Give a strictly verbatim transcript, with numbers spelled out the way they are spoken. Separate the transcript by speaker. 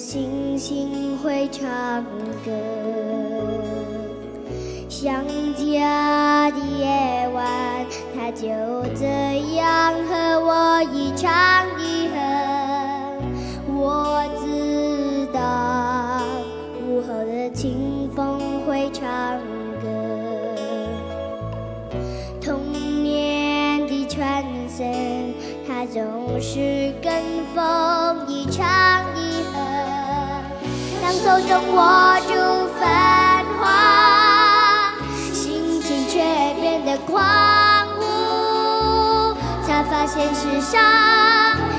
Speaker 1: 星星会唱歌。想家的夜晚，它就这样和我一唱一和。我知道午后的清风会唱歌，童年的传声，它总是跟风一唱一和。当手中握住繁华，心情却变得狂舞，才发现世上